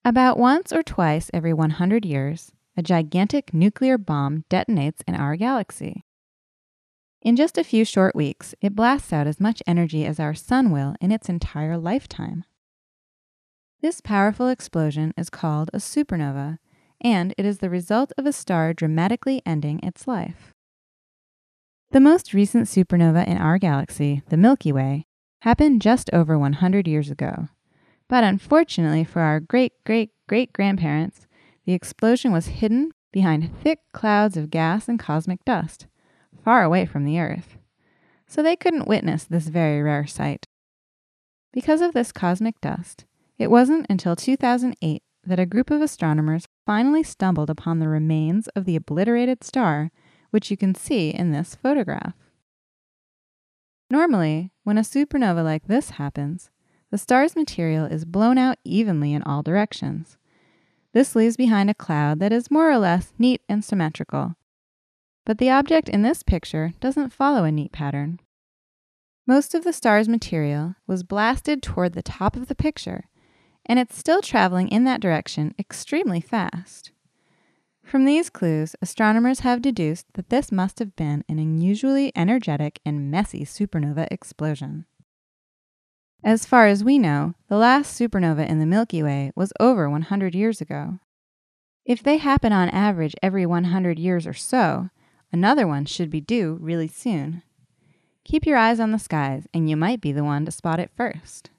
About once or twice every 100 years, a gigantic nuclear bomb detonates in our galaxy. In just a few short weeks, it blasts out as much energy as our sun will in its entire lifetime. This powerful explosion is called a supernova, and it is the result of a star dramatically ending its life. The most recent supernova in our galaxy, the Milky Way, happened just over 100 years ago. But unfortunately for our great-great-great-grandparents, the explosion was hidden behind thick clouds of gas and cosmic dust, far away from the Earth. So they couldn't witness this very rare sight. Because of this cosmic dust, it wasn't until 2008 that a group of astronomers finally stumbled upon the remains of the obliterated star, which you can see in this photograph. Normally, when a supernova like this happens, the star's material is blown out evenly in all directions. This leaves behind a cloud that is more or less neat and symmetrical. But the object in this picture doesn't follow a neat pattern. Most of the star's material was blasted toward the top of the picture, and it's still traveling in that direction extremely fast. From these clues, astronomers have deduced that this must have been an unusually energetic and messy supernova explosion. As far as we know, the last supernova in the Milky Way was over 100 years ago. If they happen on average every 100 years or so, another one should be due really soon. Keep your eyes on the skies, and you might be the one to spot it first.